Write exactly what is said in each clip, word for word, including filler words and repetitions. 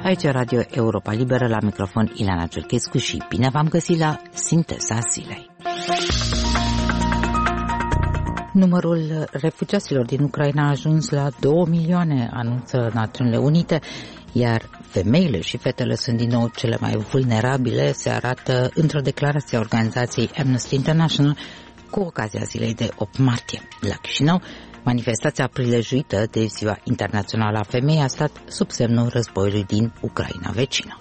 Aici Radio Europa Liberă, la microfon Ileana Ciurchescu și bine v-am găsit la Sinteza Zilei. Numărul refugiaților din Ucraina a ajuns la două milioane, anunță Națiunile Unite, iar femeile și fetele sunt din nou cele mai vulnerabile, se arată într-o declarație a organizației Amnesty International cu ocazia zilei de opt martie. La Chișinău, manifestația prilejuită de Ziua Internațională a Femeii a stat sub semnul războiului din Ucraina vecină.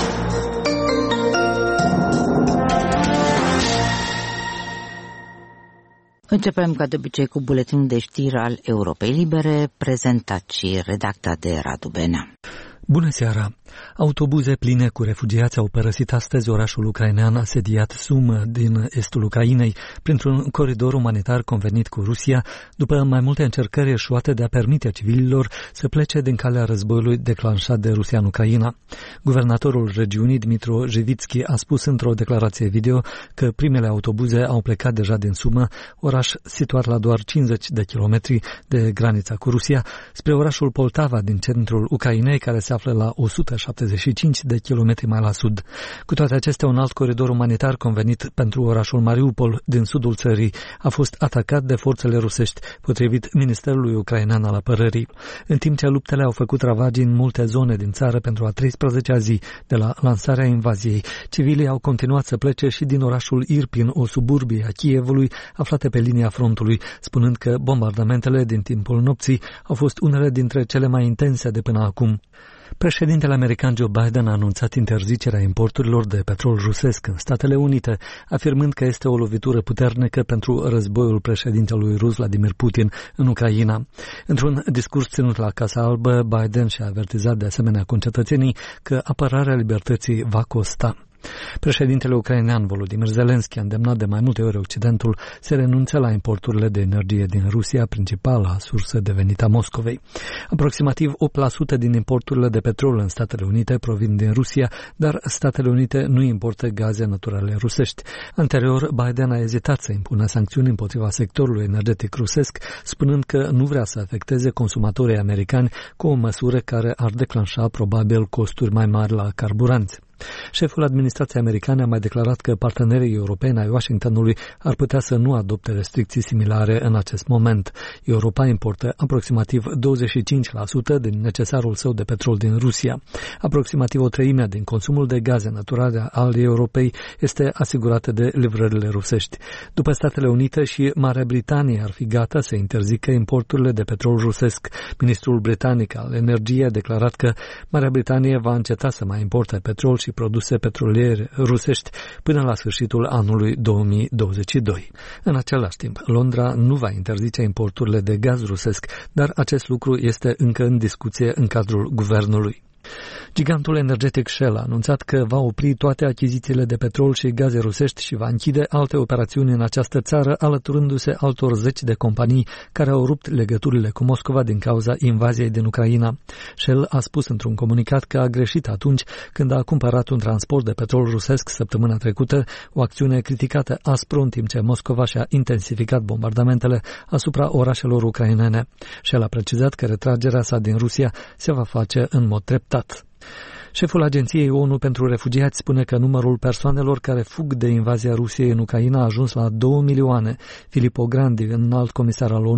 Începem ca de obicei cu buletinul de știri al Europei Libere, prezentat și redactat de Radu Benea. Bună seara! Autobuze pline cu refugiați au părăsit astăzi orașul ucrainean asediat Sum din estul Ucrainei printr-un coridor umanitar convenit cu Rusia, după mai multe încercări eșuate de a permite civililor să plece din calea războiului declanșat de Rusia în Ucraina. Guvernatorul regiunii, Dmitro Jivitski, a spus într-o declarație video că primele autobuze au plecat deja din Sum, oraș situat la doar cincizeci de kilometri de granița cu Rusia, spre orașul Poltava din centrul Ucrainei, care se află la o sută șaptezeci și cinci de kilometri mai la sud. Cu toate acestea, un alt coridor umanitar convenit pentru orașul Mariupol din sudul țării a fost atacat de forțele rusești, potrivit Ministerului Ucrainean al Apărării. În timp ce luptele au făcut ravagii în multe zone din țară pentru a treisprezecea zi de la lansarea invaziei, civilii au continuat să plece și din orașul Irpin, o suburbie a Kievului, aflate pe linia frontului, spunând că bombardamentele din timpul nopții au fost unele dintre cele mai intense de până acum. Președintele american Joe Biden a anunțat interzicerea importurilor de petrol rusesc în Statele Unite, afirmând că este o lovitură puternică pentru războiul președintelui rus Vladimir Putin în Ucraina. Într-un discurs ținut la Casa Albă, Biden și-a avertizat de asemenea concetățenii că apărarea libertății va costa. Președintele ucrainean Volodymyr Zelensky a îndemnat de mai multe ori Occidentul să renunțe la importurile de energie din Rusia, principala sursă devenită a Moscovei. Aproximativ opt la sută din importurile de petrol în Statele Unite provin din Rusia, dar Statele Unite nu importă gaze naturale rusești. Anterior, Biden a ezitat să impună sancțiuni împotriva sectorului energetic rusesc, spunând că nu vrea să afecteze consumatorii americani cu o măsură care ar declanșa probabil costuri mai mari la carburanți. Șeful administrației americane a mai declarat că partenerii europeni ai Washingtonului ar putea să nu adopte restricții similare în acest moment. Europa importă aproximativ douăzeci și cinci la sută din necesarul său de petrol din Rusia. Aproximativ o treime din consumul de gaze naturale al Europei este asigurată de livrările rusești. După Statele Unite și Marea Britanie ar fi gata să interzică importurile de petrol rusesc, ministrul britanic al energiei a declarat că Marea Britanie va înceta să mai importe petrol și produse petroliere rusești până la sfârșitul anului două mii douăzeci și doi. În același timp, Londra nu va interzice importurile de gaz rusesc, dar acest lucru este încă în discuție în cadrul guvernului. Gigantul energetic Shell a anunțat că va opri toate achizițiile de petrol și gaze rusești și va închide alte operațiuni în această țară, alăturându-se altor zeci de companii care au rupt legăturile cu Moscova din cauza invaziei din Ucraina. Shell a spus într-un comunicat că a greșit atunci când a cumpărat un transport de petrol rusesc săptămâna trecută, o acțiune criticată aspru în timp ce Moscova și-a intensificat bombardamentele asupra orașelor ucrainene. Shell a precizat că retragerea sa din Rusia se va face în mod treptat. Șeful Agenției ONU pentru Refugiați spune că numărul persoanelor care fug de invazia Rusiei în Ucraina a ajuns la două milioane. Filippo Grandi, înalt comisar al ONU